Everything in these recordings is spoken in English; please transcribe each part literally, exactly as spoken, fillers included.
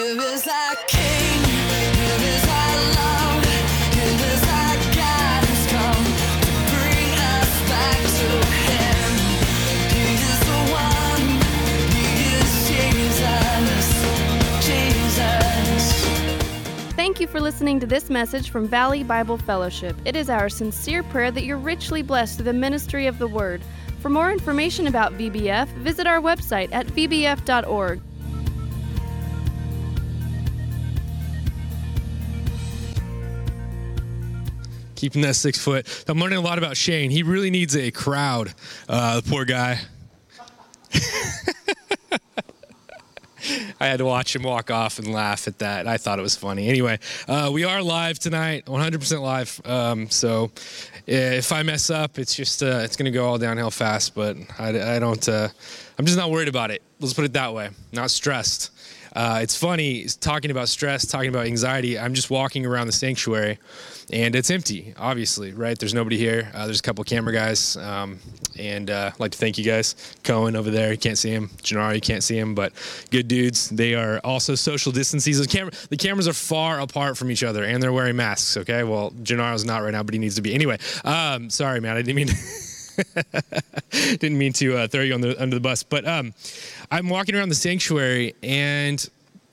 Give us our King, give us our love, give us our God who's come to bring us back to Him. He is the one, He is Jesus, Jesus. Thank you for listening to this message from Valley Bible Fellowship. It is our sincere prayer that you're richly blessed through the ministry of the Word. For more information about V B F, visit our website at v b f dot org. Keeping that six foot. I'm learning a lot about Shane. He really needs a crowd, uh, the poor guy. I had to watch him walk off and laugh at that. I thought it was funny. Anyway, uh, we are live tonight, one hundred percent live. Um, so if I mess up, it's just uh, it's going to go all downhill fast. But I, I don't. Uh, I'm just not worried about it. Let's put it that way. Not stressed. Uh, it's funny talking about stress, talking about anxiety. I'm just walking around the sanctuary, and it's empty, obviously, right? There's nobody here. Uh, there's a couple camera guys, um, and uh, I'd like to thank you guys. Cohen over there, you can't see him. Gennaro, you can't see him, but good dudes. They are also social distancing. The, camera, the cameras are far apart from each other, and they're wearing masks, okay? Well, Gennaro's not right now, but he needs to be. Anyway, um, sorry, man. I didn't mean to... Didn't mean to uh, throw you on the, under the bus, but um, I'm walking around the sanctuary, and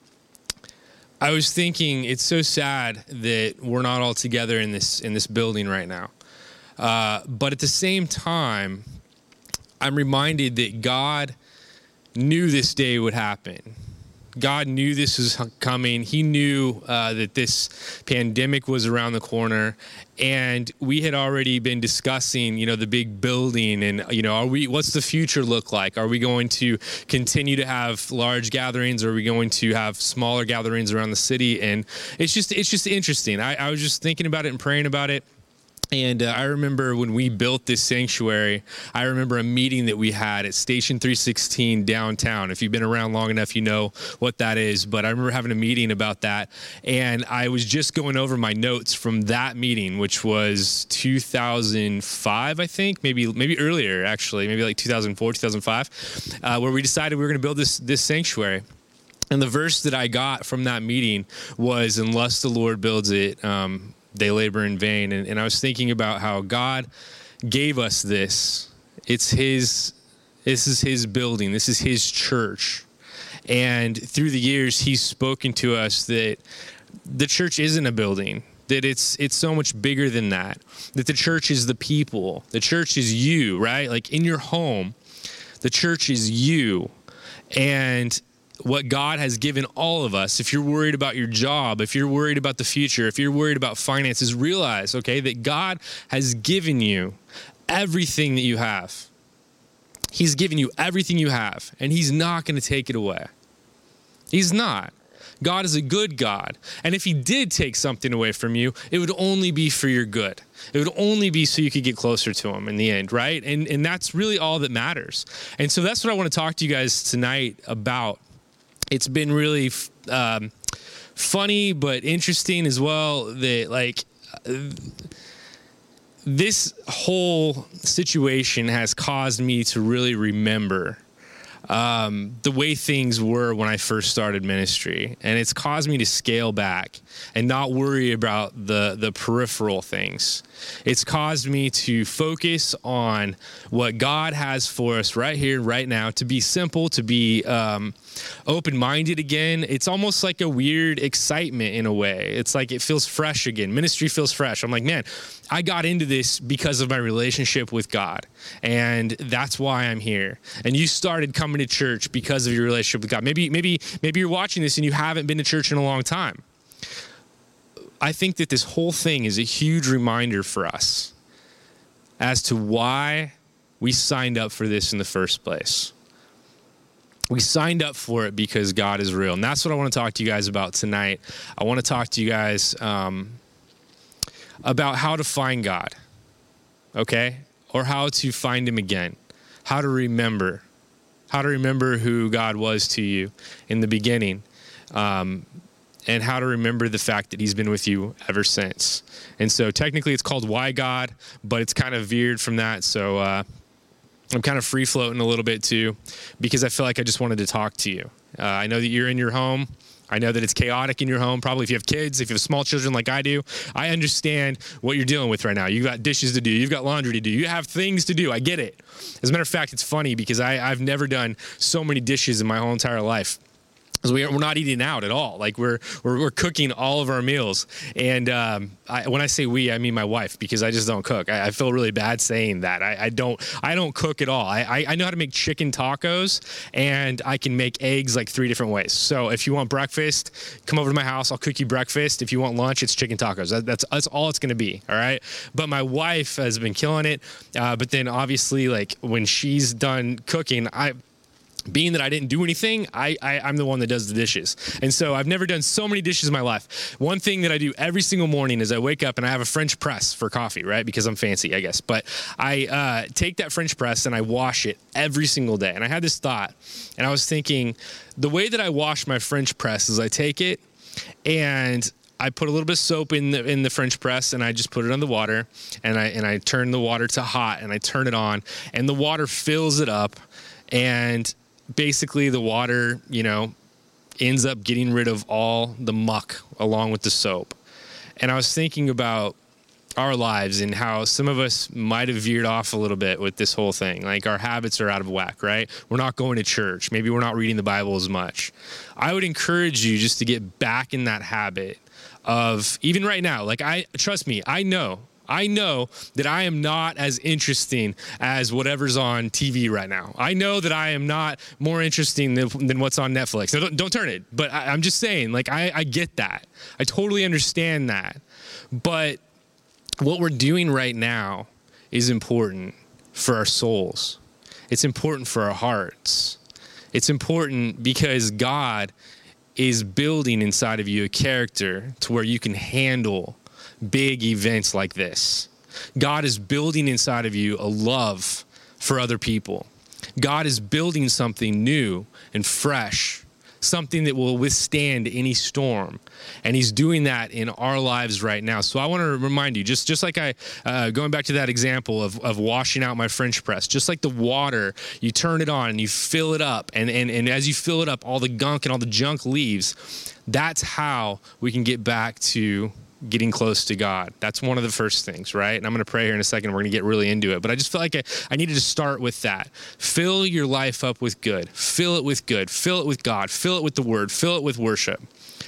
I was thinking it's so sad that we're not all together in this in this building right now. Uh, but at the same time, I'm reminded that God knew this day would happen. God knew this was coming. He knew uh, that this pandemic was around the corner, and we had already been discussing, you know, the big building, and you know, are we? What's the future look like? Are we going to continue to have large gatherings, or are we going to have smaller gatherings around the city? And it's just, it's just interesting. I, I was just thinking about it and praying about it. And uh, I remember when we built this sanctuary, I remember a meeting that we had at Station three sixteen downtown. If you've been around long enough, you know what that is. But I remember having a meeting about that. And I was just going over my notes from that meeting, which was two thousand five, I think, maybe maybe earlier, actually, maybe like two thousand four, two thousand five, uh, where we decided we were going to build this this sanctuary. And the verse that I got from that meeting was, unless the Lord builds it, um, they labor in vain. And, and I was thinking about how God gave us this. It's his, this is his building. This is his church. And through the years, he's spoken to us that the church isn't a building, that it's, it's so much bigger than that, that the church is the people. The church is you, right? Like in your home, the church is you. And what God has given all of us, if you're worried about your job, if you're worried about the future, if you're worried about finances, realize, okay, that God has given you everything that you have. He's given you everything you have, and he's not going to take it away. He's not. God is a good God. And if he did take something away from you, it would only be for your good. It would only be so you could get closer to him in the end, right? And, and that's really all that matters. And so that's what I want to talk to you guys tonight about. It's been really um, funny, but interesting as well that like uh, this whole situation has caused me to really remember um, the way things were when I first started ministry. And it's caused me to scale back and not worry about the, the peripheral things. It's caused me to focus on what God has for us right here, right now, to be simple, to be um, open-minded again. It's almost like a weird excitement in a way. It's like it feels fresh again. Ministry feels fresh. I'm like, man, I got into this because of my relationship with God, and that's why I'm here. And you started coming to church because of your relationship with God. Maybe, maybe, maybe you're watching this and you haven't been to church in a long time. I think that this whole thing is a huge reminder for us as to why we signed up for this in the first place. We signed up for it because God is real. And that's what I want to talk to you guys about tonight. I want to talk to you guys um, about how to find God, okay? Or how to find him again. How to remember. How to remember who God was to you in the beginning. Um and how to remember the fact that he's been with you ever since. And so technically it's called Why God, but it's kind of veered from that. So uh, I'm kind of free floating a little bit too, because I feel like I just wanted to talk to you. Uh, I know that you're in your home. I know that it's chaotic in your home. Probably if you have kids, if you have small children like I do, I understand what you're dealing with right now. You've got dishes to do. You've got laundry to do. You have things to do. I get it. As a matter of fact, it's funny because I, I've never done so many dishes in my whole entire life. Because we are, we're not eating out at all. Like we're we're, we're cooking all of our meals. And um, I, when I say we, I mean my wife, because I just don't cook. I, I feel really bad saying that. I, I don't I don't cook at all. I, I, I know how to make chicken tacos, and I can make eggs like three different ways. So if you want breakfast, come over to my house. I'll cook you breakfast. If you want lunch, it's chicken tacos. That, that's that's all it's going to be. All right. But my wife has been killing it. Uh, but then obviously, like when she's done cooking, I. Being that I didn't do anything, I, I, I'm the one that does the dishes. And so I've never done so many dishes in my life. One thing that I do every single morning is I wake up and I have a French press for coffee, right? Because I'm fancy, I guess. But I uh, take that French press and I wash it every single day. And I had this thought, and I was thinking, the way that I wash my French press is I take it and I put a little bit of soap in the in the French press, and I just put it on the water, and I and I turn the water to hot, and I turn it on, and the water fills it up, and basically the water, you know, ends up getting rid of all the muck along with the soap. And I was thinking about our lives and how some of us might have veered off a little bit with this whole thing. Like our habits are out of whack, right? We're not going to church. Maybe we're not reading the Bible as much. I would encourage you just to get back in that habit of, even right now, like I, trust me, I know I know that I am not as interesting as whatever's on T V right now. I know that I am not more interesting than, than what's on Netflix. Now, don't, don't turn it. But I, I'm just saying, like, I, I get that. I totally understand that. But what we're doing right now is important for our souls. It's important for our hearts. It's important because God is building inside of you a character to where you can handle big events like this. God is building inside of you a love for other people. God is building something new and fresh, something that will withstand any storm. And he's doing that in our lives right now. So I want to remind you, just, just like I, uh, going back to that example of, of washing out my French press, just like the water, you turn it on and you fill it up. And, and, and as you fill it up, all the gunk and all the junk leaves. That's how we can get back to getting close to God. That's one of the first things, right? And I'm going to pray here in a second. We're going to get really into it. But I just feel like I, I needed to start with that. Fill your life up with good. Fill it with good. Fill it with God. Fill it with the word. Fill it with worship.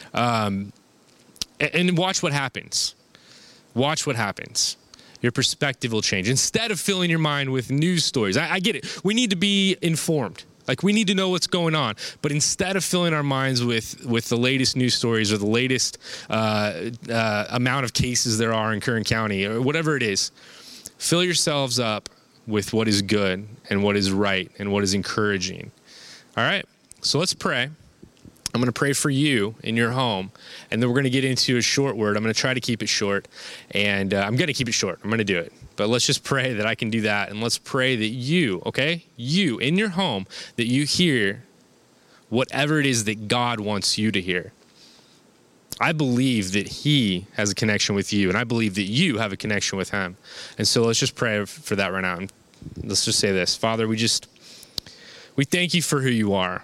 Um, and, and watch what happens. Watch what happens. Your perspective will change. Instead of filling your mind with news stories, I, I get it. We need to be informed. Like, we need to know what's going on. But instead of filling our minds with, with the latest news stories or the latest uh, uh, amount of cases there are in Kern County or whatever it is, fill yourselves up with what is good and what is right and what is encouraging. All right? So let's pray. I'm going to pray for you in your home, and then we're going to get into a short word. I'm going to try to keep it short, and uh, I'm going to keep it short. I'm going to do it. But let's just pray that I can do that, and let's pray that you, okay, you in your home, that you hear whatever it is that God wants you to hear. I believe that he has a connection with you, and I believe that you have a connection with him. And so let's just pray for that right now. And let's just say this. Father, we just, we thank you for who you are.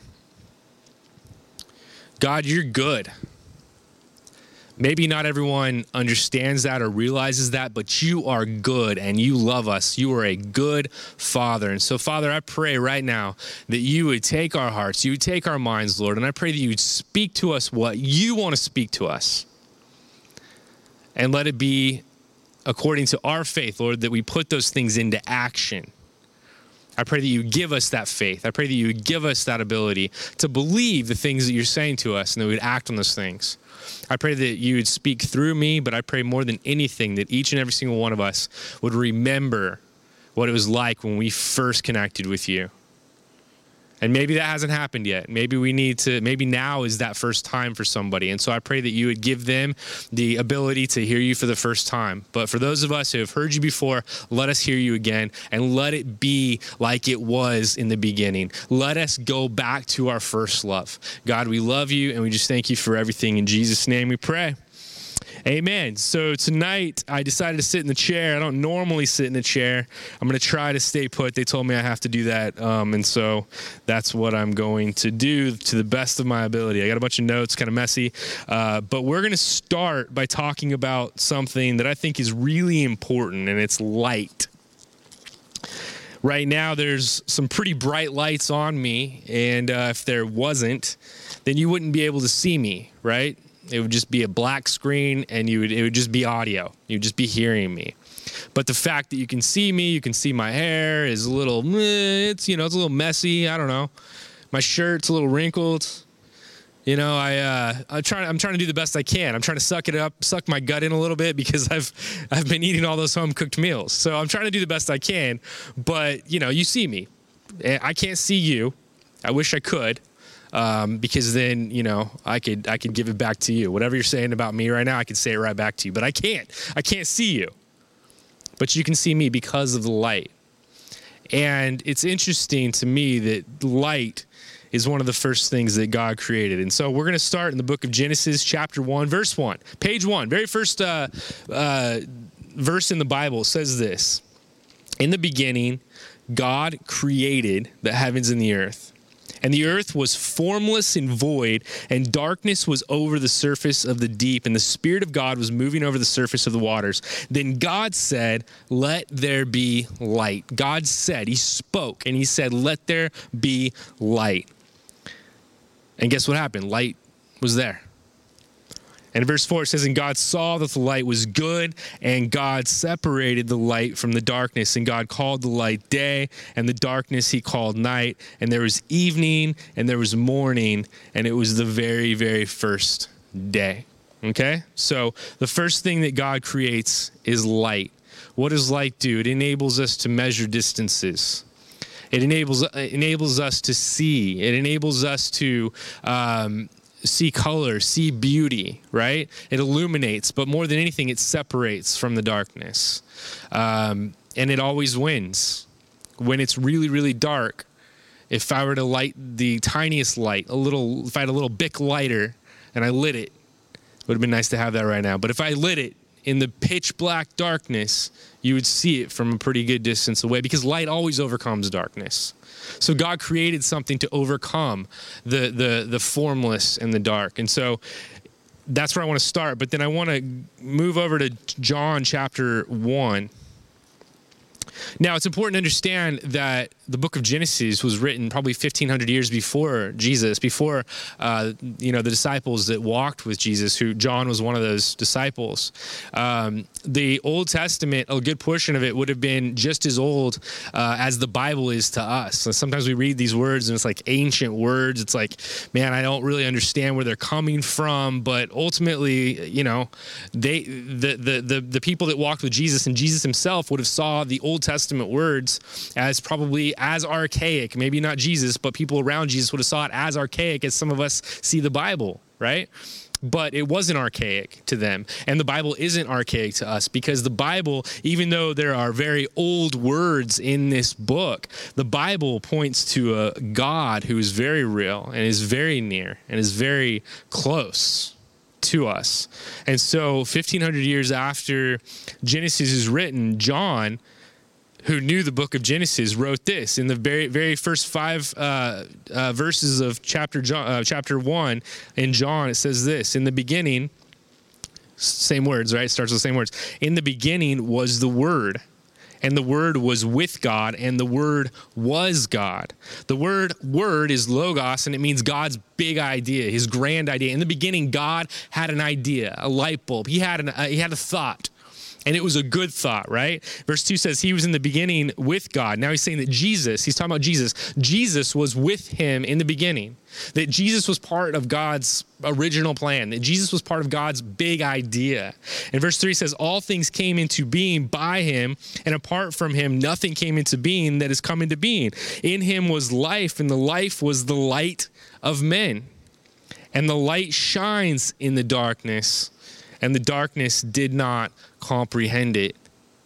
God, you're good. Maybe not everyone understands that or realizes that, but you are good and you love us. You are a good Father. And so, Father, I pray right now that you would take our hearts, you would take our minds, Lord, and I pray that you would speak to us what you want to speak to us. And let it be according to our faith, Lord, that we put those things into action. I pray that you give us that faith. I pray that you would give us that ability to believe the things that you're saying to us and that we would act on those things. I pray that you would speak through me, but I pray more than anything that each and every single one of us would remember what it was like when we first connected with you. And maybe that hasn't happened yet. Maybe we need to, maybe now is that first time for somebody. And so I pray that you would give them the ability to hear you for the first time. But for those of us who have heard you before, let us hear you again and let it be like it was in the beginning. Let us go back to our first love. God, we love you and we just thank you for everything. In Jesus' name we pray. Amen. So tonight I decided to sit in the chair. I don't normally sit in the chair. I'm going to try to stay put. They told me I have to do that. Um, and so that's what I'm going to do to the best of my ability. I got a bunch of notes, kind of messy. Uh, but we're going to start by talking about something that I think is really important, and it's light. Right now, there's some pretty bright lights on me, and uh, if there wasn't, then you wouldn't be able to see me, right? It would just be a black screen, and you would it would just be audio. You'd just be hearing me. But the fact that you can see me, you can see my hair is a little, eh, it's you know, it's a little messy. I don't know. My shirt's a little wrinkled. You know, I uh, I'm trying I'm trying to do the best I can. I'm trying to suck it up, suck my gut in a little bit because I've I've been eating all those home cooked meals. So I'm trying to do the best I can. But you know, you see me. I can't see you. I wish I could. Um, because then, you know, I could I could give it back to you. Whatever you're saying about me right now, I could say it right back to you. But I can't. I can't see you. But you can see me because of the light. And it's interesting to me that light is one of the first things that God created. And so we're going to start in the book of Genesis, chapter one, verse one. Page one, very first uh, uh, verse in the Bible says this. In the beginning, God created the heavens and the earth. And the earth was formless and void, and darkness was over the surface of the deep, and the Spirit of God was moving over the surface of the waters. Then God said, let there be light. God said, he spoke, and he said, let there be light. And guess what happened? Light was there. And in verse four, it says, and God saw that the light was good, and God separated the light from the darkness, and God called the light day, and the darkness he called night, and there was evening, and there was morning, and it was the very, very first day. Okay? So the first thing that God creates is light. What does light do? It enables us to measure distances. It enables, it enables us to see. It enables us to um, see color, see beauty, right? It illuminates, but more than anything, it separates from the darkness. Um, and it always wins. When it's really, really dark, if I were to light the tiniest light, a little, if I had a little Bic lighter and I lit it, it would have been nice to have that right now. But if I lit it in the pitch black darkness, you would see it from a pretty good distance away because light always overcomes darkness. So God created something to overcome the the the formless and the dark. And so that's where I want to start. But then I want to move over to John chapter one. Now, it's important to understand that the book of Genesis was written probably fifteen hundred years before Jesus, before, uh, you know, the disciples that walked with Jesus, who John was one of those disciples. Um, the Old Testament, a good portion of it would have been just as old uh, as the Bible is to us. So sometimes we read these words and it's like ancient words. It's like, man, I don't really understand where they're coming from. But ultimately, you know, they the the the, the people that walked with Jesus and Jesus himself would have saw the Old Testament words as probably as archaic, maybe not Jesus, but people around Jesus would have saw it as archaic as some of us see the Bible, right? But it wasn't archaic to them. And the Bible isn't archaic to us because the Bible, even though there are very old words in this book, the Bible points to a God who is very real and is very near and is very close to us. And so fifteen hundred years after Genesis is written, John, who knew the book of Genesis, wrote this in the very, very first five uh, uh, verses of chapter John, uh, chapter one in John. It says this: in the beginning, same words, right? It starts with the same words. In the beginning was the Word, and the Word was with God, and the Word was God. The word "word" is logos, and it means God's big idea, His grand idea. In the beginning, God had an idea, a light bulb. He had an uh, he had a thought. And it was a good thought, right? Verse two says he was in the beginning with God. Now he's saying that Jesus, he's talking about Jesus. Jesus was with him in the beginning. That Jesus was part of God's original plan. That Jesus was part of God's big idea. And verse three says all things came into being by him, and apart from him, nothing came into being that has come into being. In him was life, and the life was the light of men. And the light shines in the darkness, and the darkness did not comprehend it.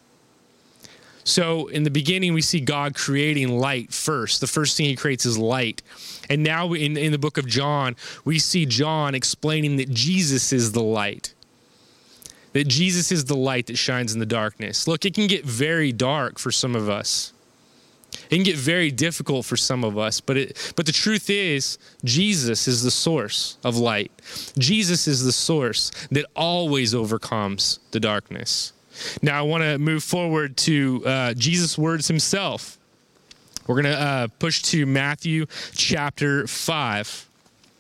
So in the beginning, we see God creating light first. The first thing he creates is light. And now in, in the book of John, we see John explaining that Jesus is the light. that Jesus is the light that shines in the darkness. Look, it can get very dark for some of us. It can get very difficult for some of us, but it, but the truth is, Jesus is the source of light. Jesus is the source that always overcomes the darkness. Now, I want to move forward to uh, Jesus' words himself. We're going to uh, push to Matthew chapter five.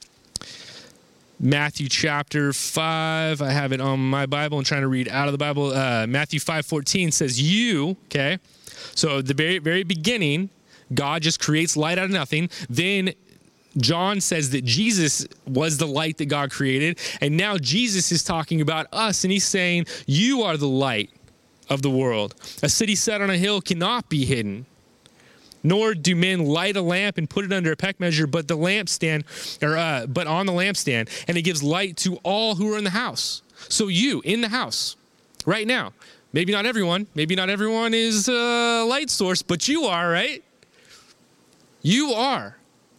Matthew chapter five. I have it on my Bible. I'm trying to read out of the Bible. Uh, Matthew five fourteen says, you, okay? So at the very, very beginning, God just creates light out of nothing. Then John says that Jesus was the light that God created. And now Jesus is talking about us, and he's saying, you are the light of the world. A city set on a hill cannot be hidden. Nor do men light a lamp and put it under a peck measure, but the lampstand, or uh, but on the lampstand, and it gives light to all who are in the house. So you in the house, right now, maybe not everyone, maybe not everyone is a light source, but you are, right? You are.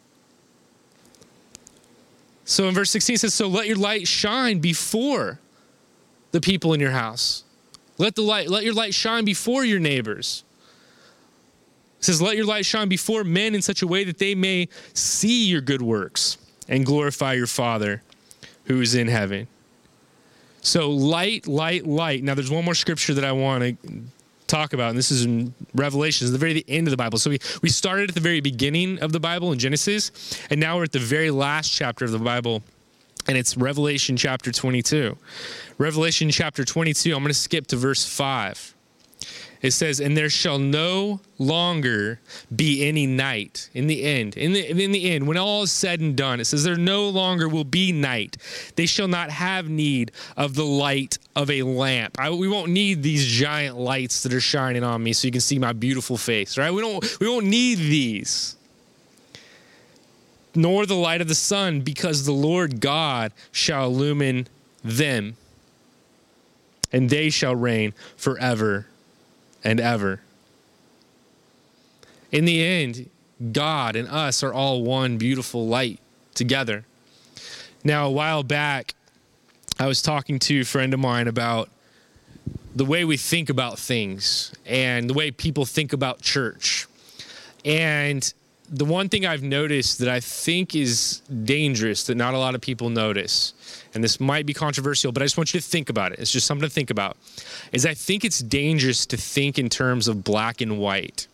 So in verse sixteen it says, so let your light shine before the people in your house. Let the light, let your light shine before your neighbors. It says, let your light shine before men in such a way that they may see your good works and glorify your Father who is in heaven. So light, light, light. Now there's one more scripture that I want to talk about, and this is in Revelation. It's the very end of the Bible. So we, we started at the very beginning of the Bible in Genesis, and now we're at the very last chapter of the Bible, and it's Revelation chapter twenty-two. Revelation chapter twenty-two, I'm going to skip to verse five. It says, and there shall no longer be any night in the end. In the, in the end, when all is said and done, it says there no longer will be night. They shall not have need of the light of a lamp. I, we won't need these giant lights that are shining on me so you can see my beautiful face, right? We don't, we won't need these. Nor the light of the sun, because the Lord God shall illumine them, and they shall reign forever and ever. In the end, God and us are all one beautiful light together. Now, a while back, I was talking to a friend of mine about the way we think about things and the way people think about church. And the one thing I've noticed that I think is dangerous that not a lot of people notice, and this might be controversial, but I just want you to think about it. It's just something to think about, is I think it's dangerous to think in terms of black and white.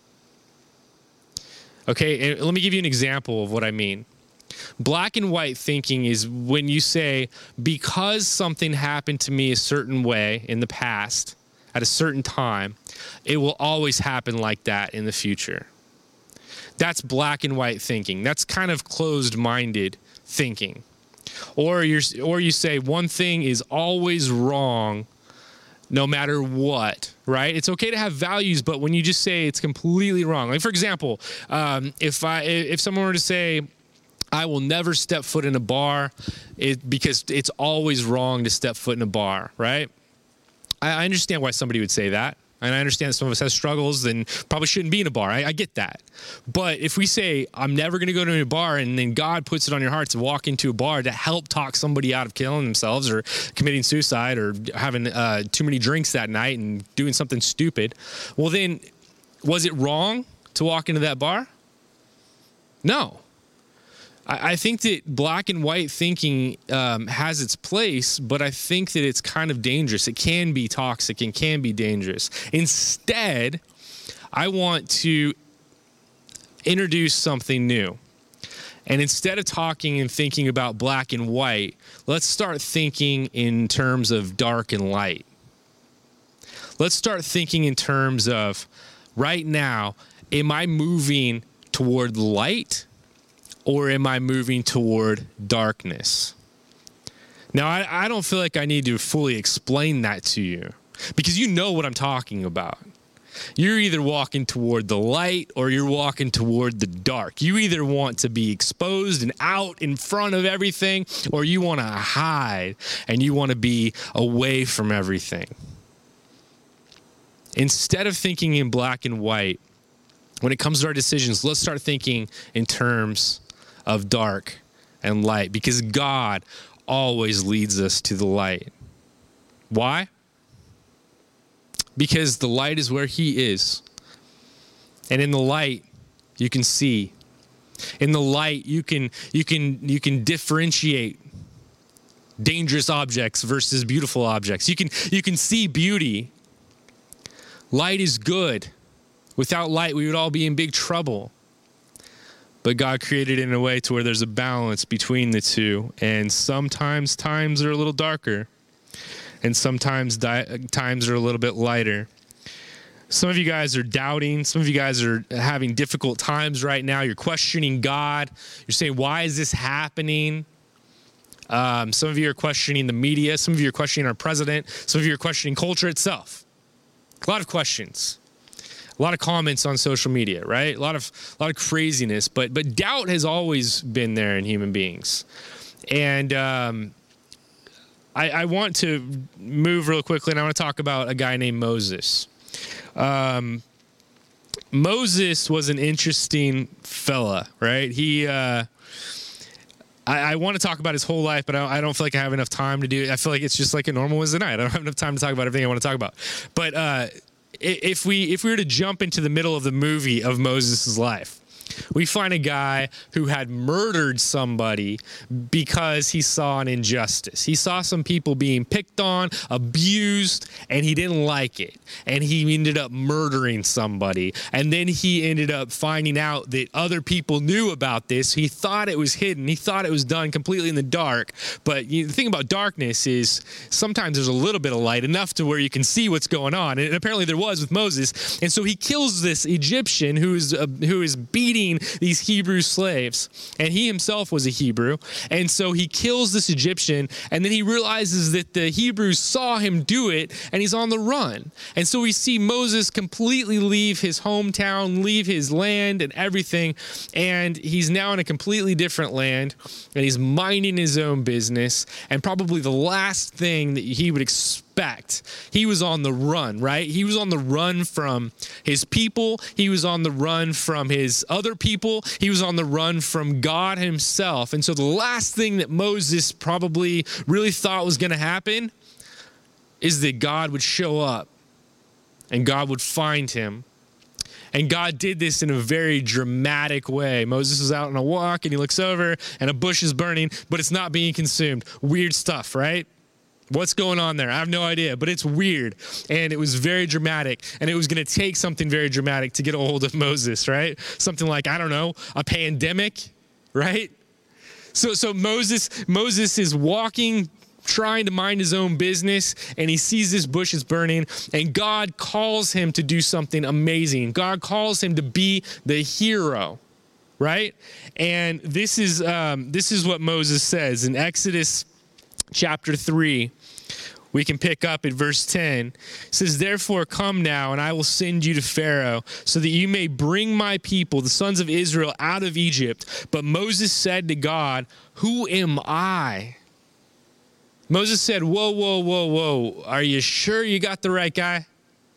Okay, and let me give you an example of what I mean. Black and white thinking is when you say, because something happened to me a certain way in the past, at a certain time, it will always happen like that in the future. That's black and white thinking. That's kind of closed-minded thinking. Or you're, or you say one thing is always wrong no matter what, right? It's okay to have values, but when you just say it's completely wrong. Like, for example, um, if I if someone were to say, I will never step foot in a bar it, because it's always wrong to step foot in a bar, right? I, I understand why somebody would say that. And I understand that some of us have struggles and probably shouldn't be in a bar. I, I get that. But if we say, I'm never going to go to a bar, and then God puts it on your heart to walk into a bar to help talk somebody out of killing themselves or committing suicide or having uh, too many drinks that night and doing something stupid, well then, was it wrong to walk into that bar? No. I think that black and white thinking um, has its place, but I think that it's kind of dangerous. It can be toxic and can be dangerous. Instead, I want to introduce something new. And instead of talking and thinking about black and white, let's start thinking in terms of dark and light. Let's start thinking in terms of, right now, am I moving toward light? Or am I moving toward darkness? Now, I, I don't feel like I need to fully explain that to you because you know what I'm talking about. You're either walking toward the light or you're walking toward the dark. You either want to be exposed and out in front of everything, or you want to hide and you want to be away from everything. Instead of thinking in black and white, when it comes to our decisions, let's start thinking in terms of dark and light, because God always leads us to the light. Why? because the light is where he is. And in the light, you can see. In the light, you can you can you can differentiate dangerous objects versus beautiful objects. You can you can see beauty. Light is good. Without light, we would all be in big trouble. But God created it in a way to where there's a balance between the two. And sometimes times are a little darker. And sometimes di- times are a little bit lighter. Some of you guys are doubting. Some of you guys are having difficult times right now. You're questioning God. You're saying, why is this happening? Um, some of you are questioning the media. Some of you are questioning our president. Some of you are questioning culture itself. A lot of questions. A lot of comments on social media, right? A lot of a lot of craziness, but but doubt has always been there in human beings. And um, I, I want to move real quickly, and I want to talk about a guy named Moses. Um, Moses was an interesting fella, right? He, uh, I, I want to talk about his whole life, but I, I don't feel like I have enough time to do it. I feel like it's just like a normal Wednesday night. I don't have enough time to talk about everything I want to talk about. But uh, if we if we were to jump into the middle of the movie of Moses' life, we find a guy who had murdered somebody because he saw an injustice. He saw some people being picked on, abused, and he didn't like it. And he ended up murdering somebody. And then he ended up finding out that other people knew about this. He thought it was hidden. He thought it was done completely in the dark. But you know, the thing about darkness is sometimes there's a little bit of light, enough to where you can see what's going on. And apparently there was with Moses. And so he kills this Egyptian who is uh, who is beating these Hebrew slaves, and he himself was a Hebrew. And so he kills this Egyptian, and then he realizes that the Hebrews saw him do it, and he's on the run. And so we see Moses completely leave his hometown, leave his land and everything, and he's now in a completely different land, and he's minding his own business. And probably the last thing that he would expect He was on the run, right? He was on the run from his people. He was on the run from his other people. He was on the run from God himself. And so the last thing that Moses probably really thought was going to happen is that God would show up and God would find him. And God did this in a very dramatic way. Moses was out on a walk and he looks over and a bush is burning, but it's not being consumed. Weird stuff, right? What's going on there? I have no idea, but it's weird. And it was very dramatic. And it was going to take something very dramatic to get a hold of Moses, right? Something like, I don't know, a pandemic, right? So so Moses Moses is walking, trying to mind his own business, and he sees this bush is burning, and God calls him to do something amazing. God calls him to be the hero, right? And this is um, this is what Moses says in Exodus chapter three. We can pick up at verse ten. It says, therefore come now, and I will send you to Pharaoh, so that you may bring my people, the sons of Israel, out of Egypt. But Moses said to God, who am I? Moses said, whoa, whoa, whoa, whoa. Are you sure you got the right guy?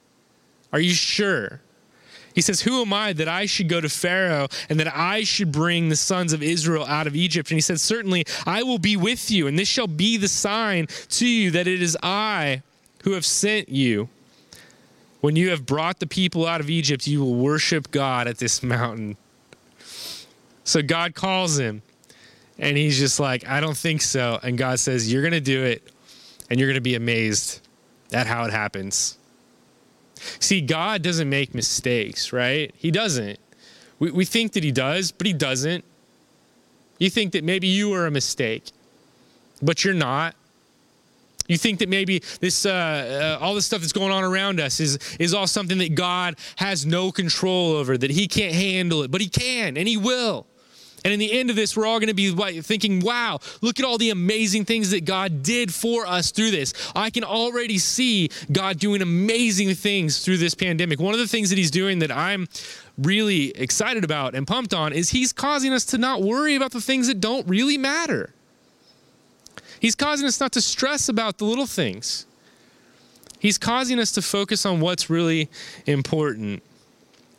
Are you sure? He says, who am I that I should go to Pharaoh and that I should bring the sons of Israel out of Egypt? And he said, certainly I will be with you, and this shall be the sign to you that it is I who have sent you. When you have brought the people out of Egypt, you will worship God at this mountain. So God calls him, and he's just like, I don't think so. And God says, you're going to do it, and you're going to be amazed at how it happens. See, God doesn't make mistakes, right? He doesn't. We we think that he does, but he doesn't. You think that maybe you were a mistake, but you're not. You think that maybe this, uh, uh, all this stuff that's going on around us is, is all something that God has no control over, that he can't handle it, but he can, and he will. And in the end of this, we're all going to be thinking, wow, look at all the amazing things that God did for us through this. I can already see God doing amazing things through this pandemic. One of the things that he's doing that I'm really excited about and pumped on is he's causing us to not worry about the things that don't really matter. He's causing us not to stress about the little things. He's causing us to focus on what's really important.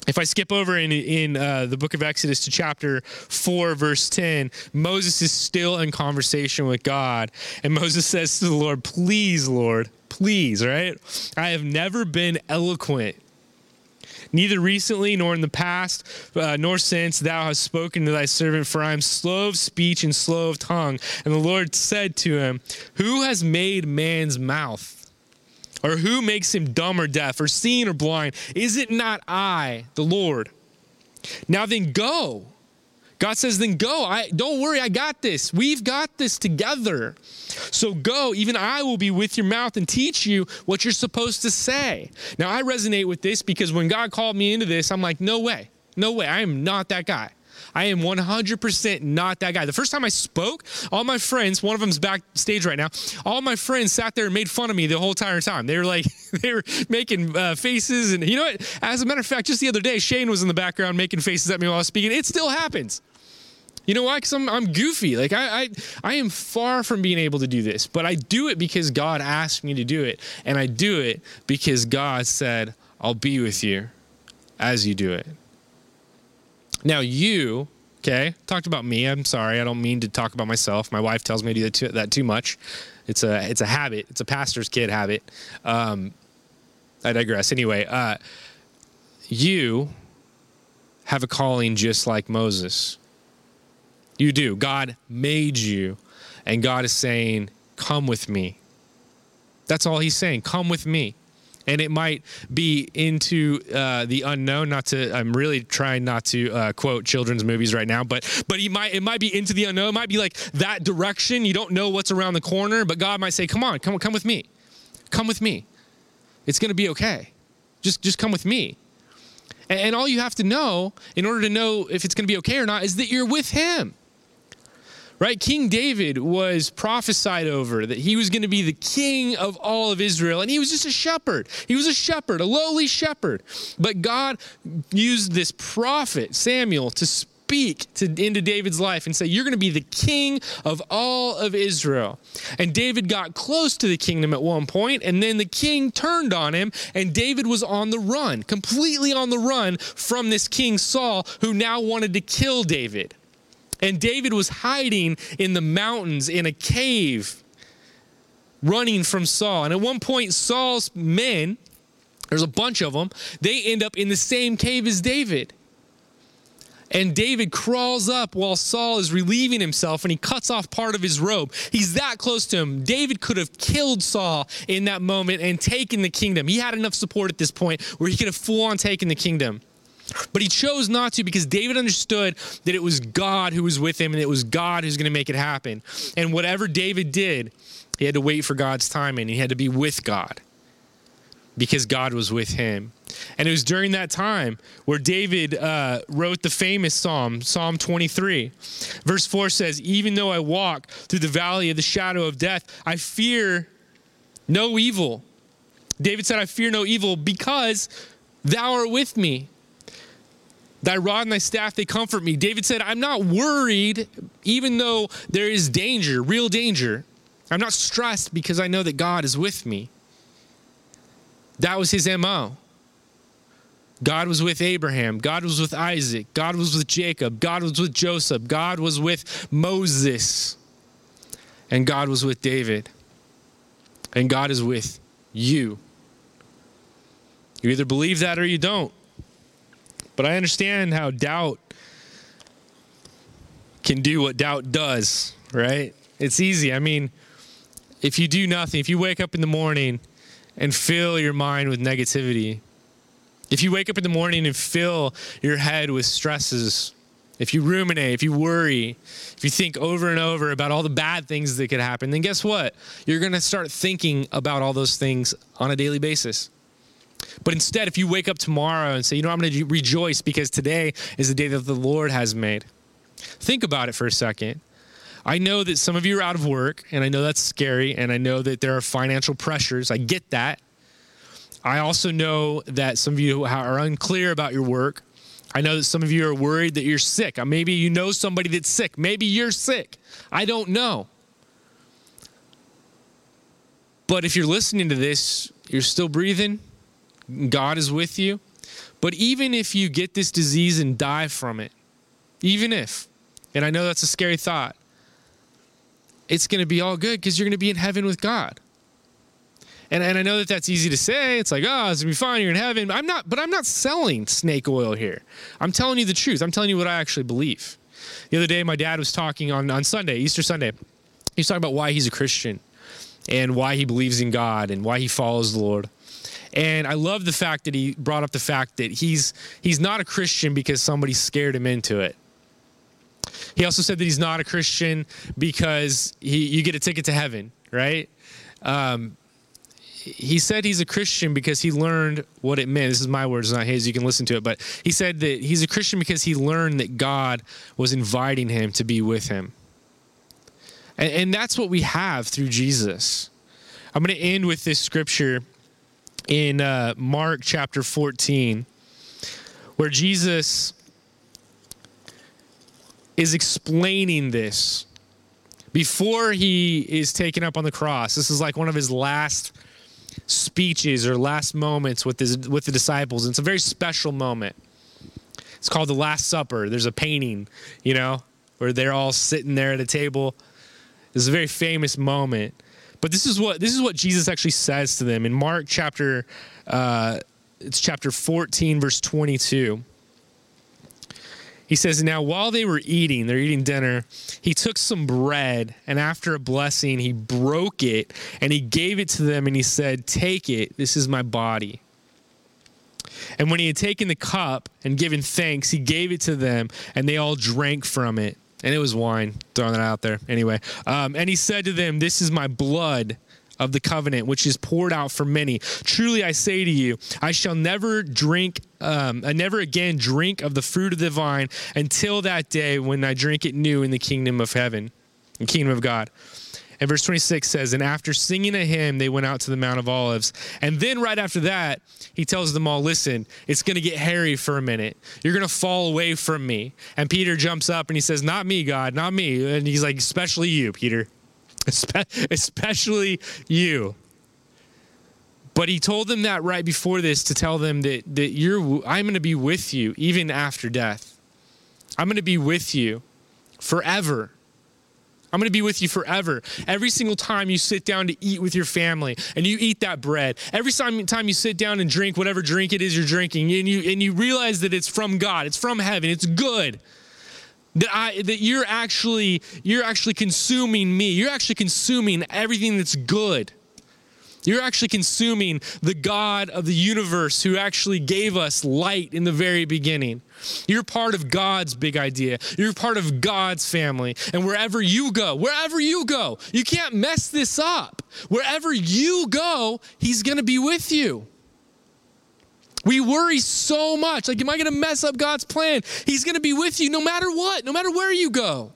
If I skip over in in uh, the book of Exodus to chapter four, verse ten, Moses is still in conversation with God. And Moses says to the Lord, please, Lord, please, right? I have never been eloquent, neither recently nor in the past, uh, nor since thou hast spoken to thy servant, for I am slow of speech and slow of tongue. And the Lord said to him, who has made man's mouth? Or who makes him dumb or deaf or seeing or blind? Is it not I, the Lord? Now then go. God says, then go. I don't worry, I got this. We've got this together. So go, even I will be with your mouth and teach you what you're supposed to say. Now I resonate with this because when God called me into this, I'm like, no way, no way. I am not that guy. I am one hundred percent not that guy. The first time I spoke, all my friends, one of them's backstage right now, all my friends sat there and made fun of me the whole entire time. They were like, they were making uh, faces. And you know what? As a matter of fact, just the other day, Shane was in the background making faces at me while I was speaking. It still happens. You know why? Because I'm, I'm goofy. Like I, I, I am far from being able to do this, but I do it because God asked me to do it. And I do it because God said, I'll be with you as you do it. Now you, okay, talked about me. I'm sorry. I don't mean to talk about myself. My wife tells me to do that too, that too much. It's a, it's a habit. It's a pastor's kid habit. Um, I digress. Anyway, uh, you have a calling just like Moses. You do. God made you, and God is saying, come with me. That's all he's saying. Come with me. And it might be into uh, the unknown. Not to, I'm really trying not to uh, quote children's movies right now, but but he might, it might be into the unknown. It might be like that direction. You don't know what's around the corner, but God might say, "Come on, come come with me, come with me. It's going to be okay. Just just come with me." And, and all you have to know in order to know if it's going to be okay or not is that you're with Him. Right? King David was prophesied over that he was going to be the king of all of Israel. And he was just a shepherd. He was a shepherd, a lowly shepherd. But God used this prophet, Samuel, to speak to, into David's life and say, you're going to be the king of all of Israel. And David got close to the kingdom at one point, and then the king turned on him, and David was on the run, completely on the run from this king Saul, who now wanted to kill David. And David was hiding in the mountains in a cave, running from Saul. And at one point, Saul's men, there's a bunch of them, they end up in the same cave as David. And David crawls up while Saul is relieving himself, and he cuts off part of his robe. He's that close to him. David could have killed Saul in that moment and taken the kingdom. He had enough support at this point where he could have full on taken the kingdom. But he chose not to because David understood that it was God who was with him and it was God who's going to make it happen. And whatever David did, he had to wait for God's timing. He had to be with God because God was with him. And it was during that time where David uh, wrote the famous psalm, Psalm twenty-three. Verse four says, even though I walk through the valley of the shadow of death, I fear no evil. David said, I fear no evil because thou art with me. Thy rod and thy staff, they comfort me. David said, I'm not worried, even though there is danger, real danger. I'm not stressed because I know that God is with me. That was his M O. God was with Abraham. God was with Isaac. God was with Jacob. God was with Joseph. God was with Moses. And God was with David. And God is with you. You either believe that or you don't. But I understand how doubt can do what doubt does, right? It's easy. I mean, if you do nothing, if you wake up in the morning and fill your mind with negativity, if you wake up in the morning and fill your head with stresses, if you ruminate, if you worry, if you think over and over about all the bad things that could happen, then guess what? You're going to start thinking about all those things on a daily basis. But instead, if you wake up tomorrow and say, you know, I'm going to rejoice because today is the day that the Lord has made. Think about it for a second. I know that some of you are out of work, and I know that's scary, and I know that there are financial pressures. I get that. I also know that some of you are unclear about your work. I know that some of you are worried that you're sick. Maybe you know somebody that's sick. Maybe you're sick. I don't know. But if you're listening to this, you're still breathing. God is with you. But even if you get this disease and die from it, even if, and I know that's a scary thought, it's going to be all good because you're going to be in heaven with God. And and I know that that's easy to say. It's like, oh, it's going to be fine. You're in heaven. I'm not, but I'm not selling snake oil here. I'm telling you the truth. I'm telling you what I actually believe. The other day, my dad was talking on, on Sunday, Easter Sunday. He was talking about why he's a Christian and why he believes in God and why he follows the Lord. And I love the fact that he brought up the fact that he's he's not a Christian because somebody scared him into it. He also said that he's not a Christian because he, you get a ticket to heaven, right? Um, he said he's a Christian because he learned what it meant. This is my words, not his. You can listen to it. But he said that he's a Christian because he learned that God was inviting him to be with him. And, and that's what we have through Jesus. I'm going to end with this scripture in uh, Mark chapter fourteen, where Jesus is explaining this before he is taken up on the cross. This is like one of his last speeches or last moments with his with the disciples. And it's a very special moment. It's called the Last Supper. There's a painting, you know, where they're all sitting there at a table. It's a very famous moment. But this is what this is what Jesus actually says to them in Mark chapter uh, it's chapter fourteen, verse twenty-two. He says, now while they were eating, they're eating dinner, he took some bread, and after a blessing, he broke it, and he gave it to them, and he said, take it, this is my body. And when he had taken the cup and given thanks, he gave it to them, and they all drank from it. And it was wine, throwing that out there. Anyway, um, and he said to them, this is my blood of the covenant, which is poured out for many. Truly I say to you, I shall never drink, um, I never again drink of the fruit of the vine until that day when I drink it new in the kingdom of heaven, the kingdom of God. And verse twenty-six says, and after singing a hymn, they went out to the Mount of Olives. And then right after that, he tells them all, listen, it's going to get hairy for a minute. You're going to fall away from me. And Peter jumps up and he says, not me, God, not me. And he's like, especially you, Peter. Especially you. But he told them that right before this to tell them that, that you're, I'm going to be with you even after death. I'm going to be with you forever. I'm going to be with you forever. Every single time you sit down to eat with your family and you eat that bread, every time, time you sit down and drink whatever drink it is you're drinking, and you, and you realize that it's from God, it's from heaven, it's good. That I that you're actually you're actually consuming me. You're actually consuming everything that's good. You're actually consuming the God of the universe who actually gave us light in the very beginning. You're part of God's big idea. You're part of God's family. And wherever you go, wherever you go, you can't mess this up. Wherever you go, he's going to be with you. We worry so much. Like, am I going to mess up God's plan? He's going to be with you no matter what, no matter where you go.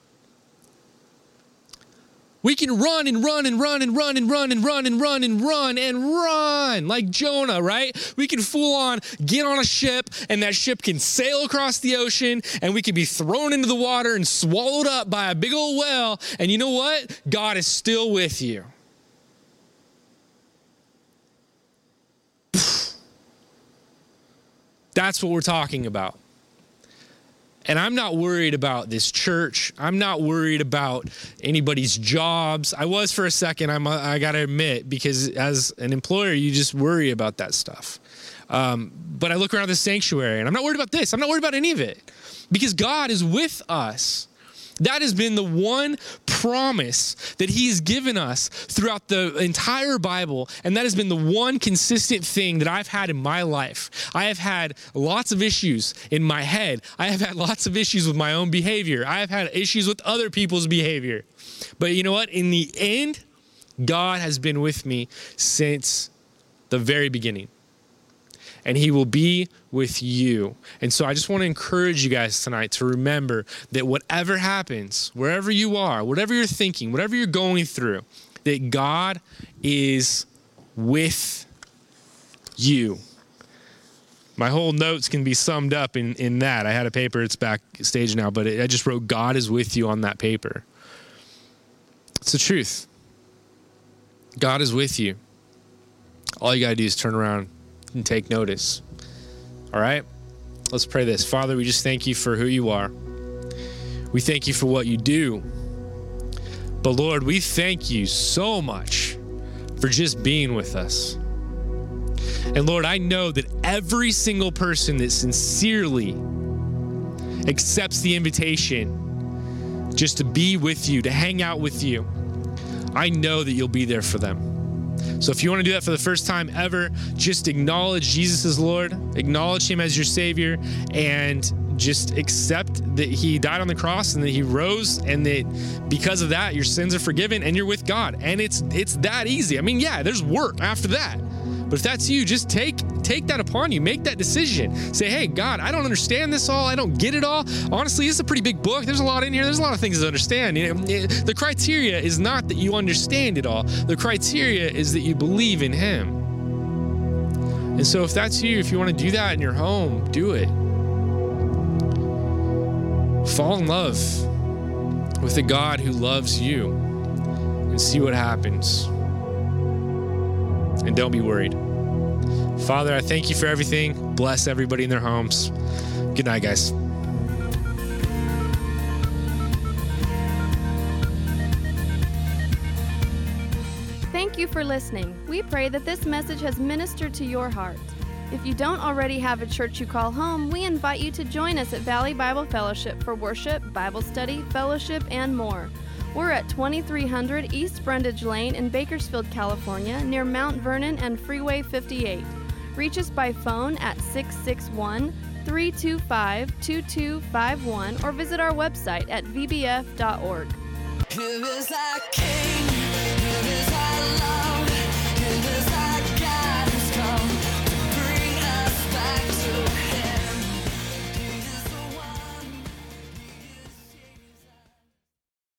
We can run and run and run and run and run and run and run and run and run like Jonah, right? We can full on get on a ship and that ship can sail across the ocean and we can be thrown into the water and swallowed up by a big old whale. And you know what? God is still with you. That's what we're talking about. And I'm not worried about this church. I'm not worried about anybody's jobs. I was for a second, I'm, I got to admit, because as an employer, you just worry about that stuff. Um, but I look around the sanctuary, and I'm not worried about this. I'm not worried about any of it, because God is with us. That has been the one promise that he has given us throughout the entire Bible, and that has been the one consistent thing that I've had in my life. I have had lots of issues in my head. I have had lots of issues with my own behavior. I have had issues with other people's behavior. But you know what? In the end, God has been with me since the very beginning. And he will be with you. And so I just want to encourage you guys tonight to remember that whatever happens, wherever you are, whatever you're thinking, whatever you're going through, that God is with you. My whole notes can be summed up in, in that. I had a paper, it's backstage now, but it, I just wrote, God is with you on that paper. It's the truth. God is with you. All you got to do is turn around and take notice. All right? Let's pray this. Father, we just thank you for who you are. We thank you for what you do. But Lord, we thank you so much for just being with us. And Lord, I know that every single person that sincerely accepts the invitation just to be with you, to hang out with you, I know that you'll be there for them. So if you want to do that for the first time ever, just acknowledge Jesus as Lord, acknowledge him as your Savior, and just accept that he died on the cross and that he rose, and that because of that, your sins are forgiven and you're with God. And it's it's that easy. I mean, yeah, there's work after that. But if that's you, just take take that upon you. Make that decision. Say, hey, God, I don't understand this all. I don't get it all. Honestly, this is a pretty big book. There's a lot in here. There's a lot of things to understand. You know, the criteria is not that you understand it all. The criteria is that you believe in him. And so if that's you, if you want to do that in your home, do it. Fall in love with a God who loves you and see what happens. And don't be worried. Father, I thank you for everything. Bless everybody in their homes. Good night, guys. Thank you for listening. We pray that this message has ministered to your heart. If you don't already have a church you call home, we invite you to join us at Valley Bible Fellowship for worship, Bible study, fellowship, and more. We're at twenty-three hundred East Brundage Lane in Bakersfield, California, near Mount Vernon and Freeway fifty-eight. Reach us by phone at six six one, three two five, two two five one or visit our website at v b f dot org. Here is our King.